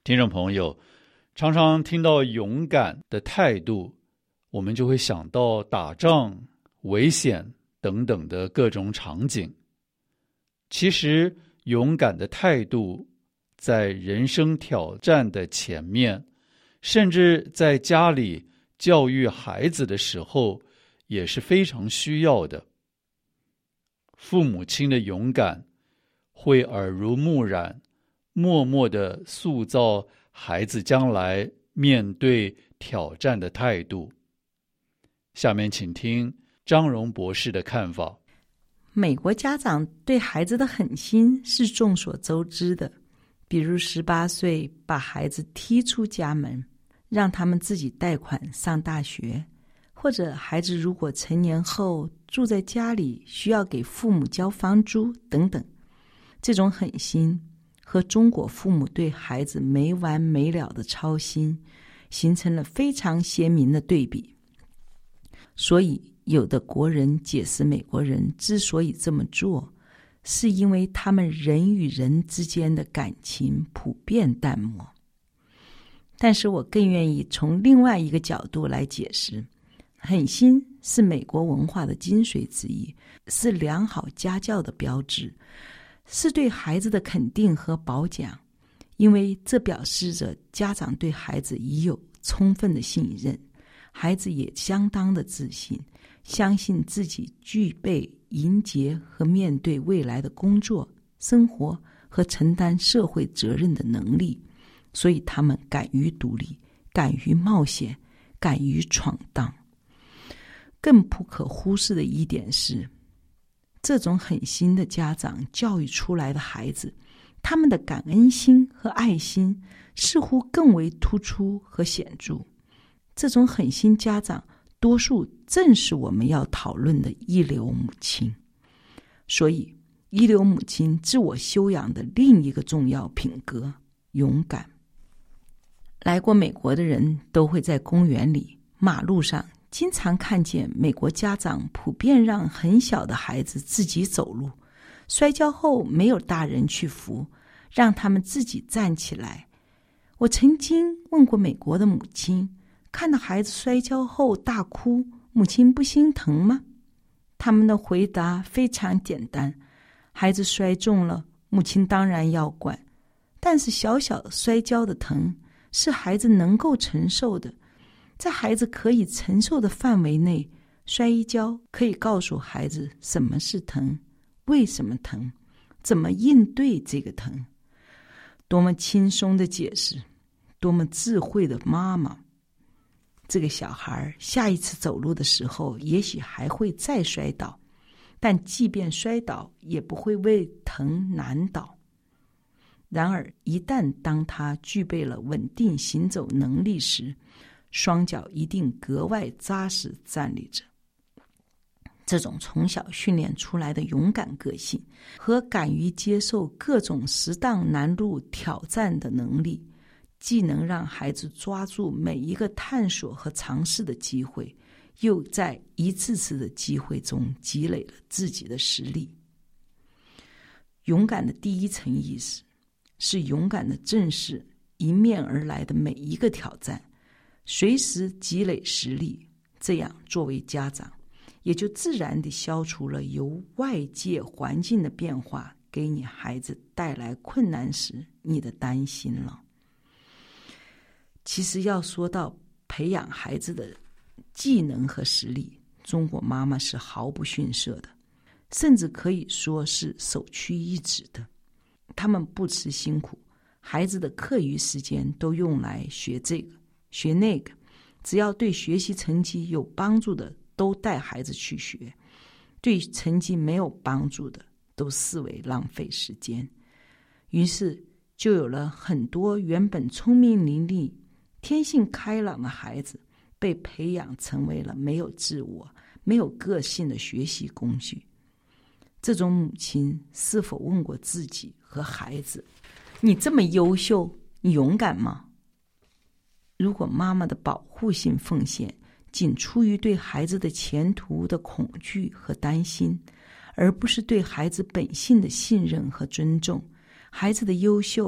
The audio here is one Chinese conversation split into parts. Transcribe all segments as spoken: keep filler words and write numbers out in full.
听众朋友，常常听到勇敢的态度，我们就会想到打仗、危险等等的各种场景。其实，勇敢的态度在人生挑战的前面，甚至在家里教育孩子的时候，也是非常需要的。父母亲的勇敢会耳濡目染，默默地塑造孩子将来面对挑战的态度。下面请听张荣博士的看法。 美国家长对孩子的狠心是众所周知的，比如十八岁把孩子踢出家门，让他们自己贷款上大学，或者孩子如果成年后住在家里需要给父母交房租等等。这种狠心和中国父母对孩子没完没了的操心形成了非常鲜明的对比。所以有的国人解释美国人之所以这么做，是因为他们人与人之间的感情普遍淡漠。但是我更愿意从另外一个角度来解释，狠心是美国文化的精髓之一，是良好家教的标志，是对孩子的肯定和褒奖，因为这表示着家长对孩子已有充分的信任，孩子也相当的自信，相信自己具备迎接和面对未来的工作、生活和承担社会责任的能力，所以他们敢于独立，敢于冒险，敢于闯荡。更不可忽视的一点是，这种狠心的家长教育出来的孩子，他们的感恩心和爱心似乎更为突出和显著。这种狠心家长多数正是我们要讨论的一流母亲。所以一流母亲自我修养的另一个重要品格，勇敢。来过美国的人都会在公园里、马路上经常看见美国家长普遍让很小的孩子自己走路，摔跤后没有大人去扶，让他们自己站起来。我曾经问过美国的母亲，看到孩子摔跤后大哭，母亲不心疼吗？他们的回答非常简单，孩子摔重了，母亲当然要管，但是小小摔跤的疼是孩子能够承受的，在孩子可以承受的范围内，摔一跤可以告诉孩子什么是疼，为什么疼，怎么应对这个疼。多么轻松的解释，多么智慧的妈妈。这个小孩下一次走路的时候也许还会再摔倒，但即便摔倒也不会为疼难倒。然而一旦当他具备了稳定行走能力时，双脚一定格外扎实站立着。这种从小训练出来的勇敢个性和敢于接受各种适当难路挑战的能力，既能让孩子抓住每一个探索和尝试的机会，又在一次次的机会中积累了自己的实力。勇敢的第一层意识是勇敢的正视迎面而来的每一个挑战，随时积累实力，这样作为家长也就自然地消除了由外界环境的变化给你孩子带来困难时你的担心了。其实要说到培养孩子的技能和实力，中国妈妈是毫不逊色的，甚至可以说是首屈一指的。他们不辞辛苦，孩子的课余时间都用来学这个学那个，只要对学习成绩有帮助的都带孩子去学，对成绩没有帮助的都视为浪费时间。于是就有了很多原本聪明伶俐、天性开朗的孩子被培养成为了没有自我、没有个性的学习工具。这种母亲是否问过自己和孩子，你这么优秀，你勇敢吗？如果妈妈的保护性奉献仅出于对孩子的前途的恐惧和担心，而不是对孩子本性的信任和尊重，孩子的优秀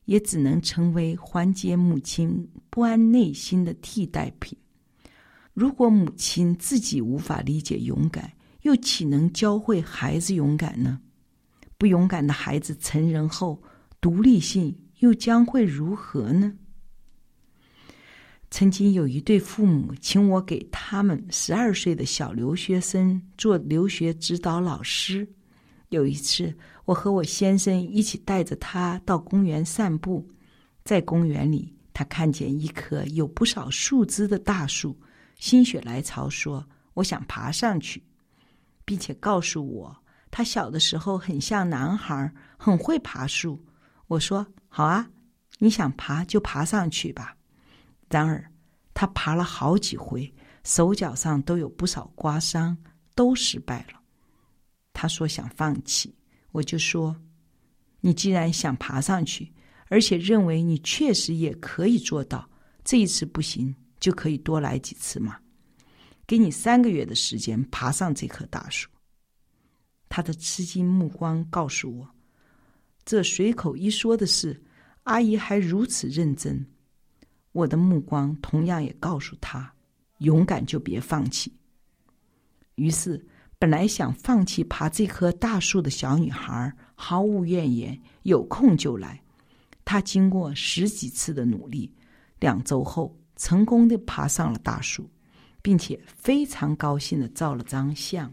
也只能成为缓解母亲不安内心的替代品。如果母亲自己无法理解勇敢，又岂能教会孩子勇敢呢？不勇敢的孩子成人后，独立性又将会如何呢？曾经有一对父母请我给他们十二岁的小留学生做留学指导老师。有一次，我和我先生一起带着他到公园散步，在公园里，他看见一棵有不少树枝的大树，心血来潮说：“我想爬上去。”并且告诉我，他小的时候很像男孩，很会爬树。我说：“好啊，你想爬就爬上去吧。”然而，他爬了好几回，手脚上都有不少刮伤，都失败了。他说想放弃，我就说：“你既然想爬上去，而且认为你确实也可以做到，这一次不行，就可以多来几次嘛。给你三个月的时间爬上这棵大树。”他的吃惊目光告诉我，这随口一说的事，阿姨还如此认真。我的目光同样也告诉他，勇敢就别放弃。于是，本来想放弃爬这棵大树的小女孩毫无怨言，有空就来。她经过十几次的努力，两周后成功地爬上了大树，并且非常高兴地照了张相。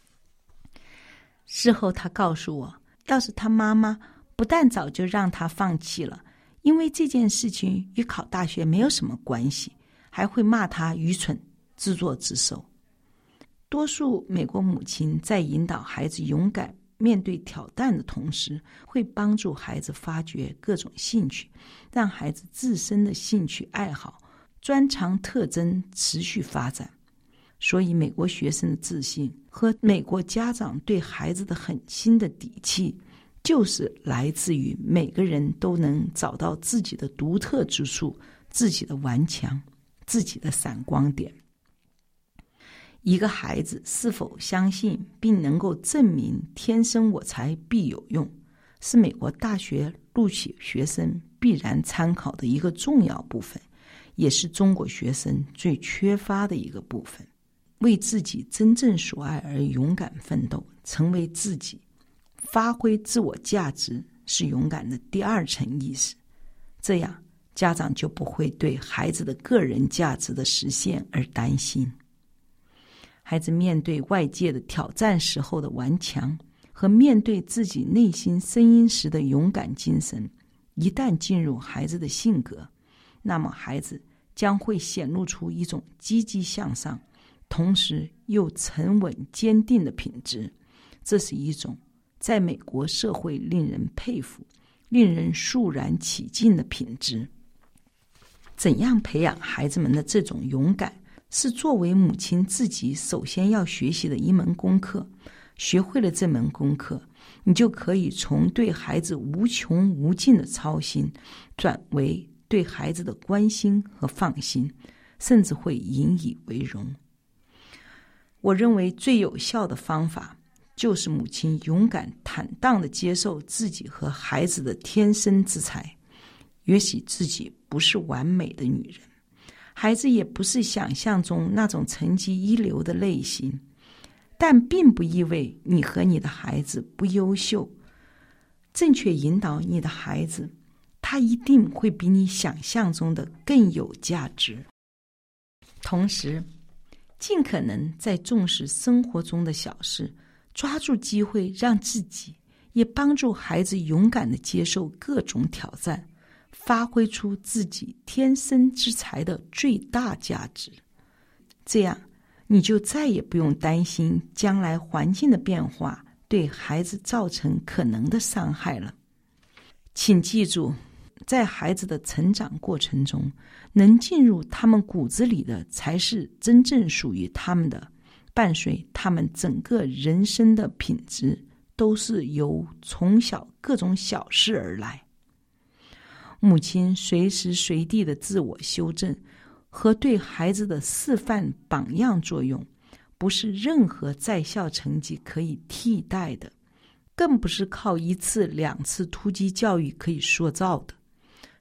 事后她告诉我，要是她妈妈不但早就让她放弃了，因为这件事情与考大学没有什么关系，还会骂她愚蠢、自作自受。多数美国母亲在引导孩子勇敢面对挑战的同时，会帮助孩子发掘各种兴趣，让孩子自身的兴趣爱好、专长特征持续发展。所以美国学生的自信和美国家长对孩子的狠心的底气，就是来自于每个人都能找到自己的独特之处，自己的顽强，自己的闪光点。一个孩子是否相信并能够证明天生我材必有用，是美国大学录取学生必然参考的一个重要部分，也是中国学生最缺乏的一个部分。为自己真正所爱而勇敢奋斗，成为自己，发挥自我价值，是勇敢的第二层意识。这样，家长就不会对孩子的个人价值的实现而担心。孩子面对外界的挑战时候的顽强，和面对自己内心声音时的勇敢精神，一旦进入孩子的性格，那么孩子将会显露出一种积极向上，同时又沉稳坚定的品质。这是一种在美国社会令人佩服、令人肃然起敬的品质。怎样培养孩子们的这种勇敢，是作为母亲自己首先要学习的一门功课。学会了这门功课，你就可以从对孩子无穷无尽的操心，转为对孩子的关心和放心，甚至会引以为荣。我认为最有效的方法，就是母亲勇敢坦荡地接受自己和孩子的天生之才。也许自己不是完美的女人，孩子也不是想象中那种成绩一流的类型，但并不意味你和你的孩子不优秀。正确引导你的孩子，他一定会比你想象中的更有价值。同时，尽可能在重视生活中的小事，抓住机会让自己也帮助孩子勇敢地接受各种挑战，发挥出自己天生之才的最大价值。这样，你就再也不用担心将来环境的变化对孩子造成可能的伤害了。请记住，在孩子的成长过程中，能进入他们骨子里的才是真正属于他们的，伴随他们整个人生的品质，都是由从小各种小事而来。母亲随时随地的自我修正和对孩子的示范榜样作用，不是任何在校成绩可以替代的，更不是靠一次两次突击教育可以塑造的。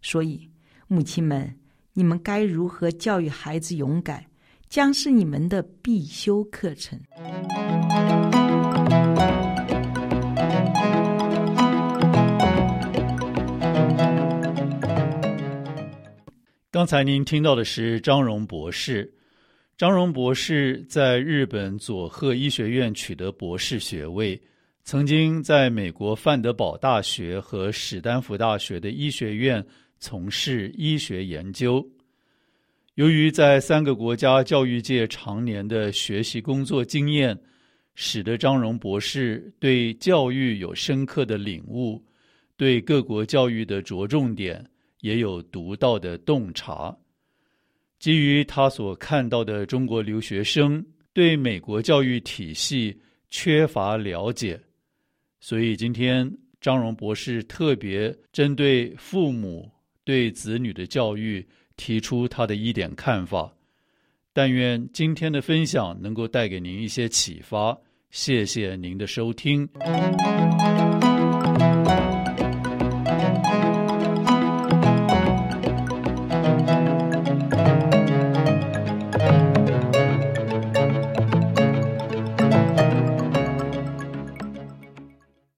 所以，母亲们，你们该如何教育孩子勇敢，将是你们的必修课程。 刚才您听到的是张荣博士。张荣博士在日本佐贺医学院取得博士学位，曾经在美国范德堡大学和史丹福大学的医学院从事医学研究。由于在三个国家教育界常年的学习工作经验，使得张荣博士对教育有深刻的领悟，对各国教育的着重点也有独到的洞察。基于他所看到的中国留学生对美国教育体系缺乏了解，所以今天张荣博士特别针对父母对子女的教育提出他的一点看法。但愿今天的分享能够带给您一些启发，谢谢您的收听。